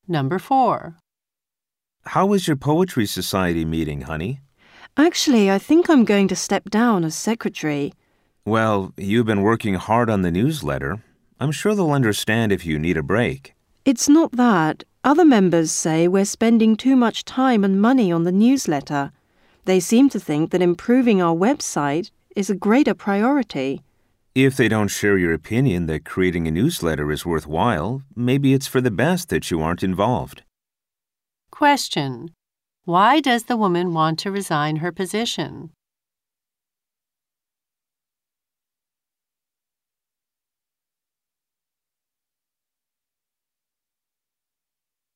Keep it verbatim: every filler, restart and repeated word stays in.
Number four. How was your poetry society meeting, honey? Actually, I think I'm going to step down as secretary. Well, you've been working hard on the newsletter. I'm sure they'll understand if you need a break. It's not that. Other members say we're spending too much time and money on the newsletter. They seem to think that improving our website is a greater priority. If they don't share your opinion that creating a newsletter is worthwhile, maybe it's for the best that you aren't involved. Question. Why does the woman want to resign her position?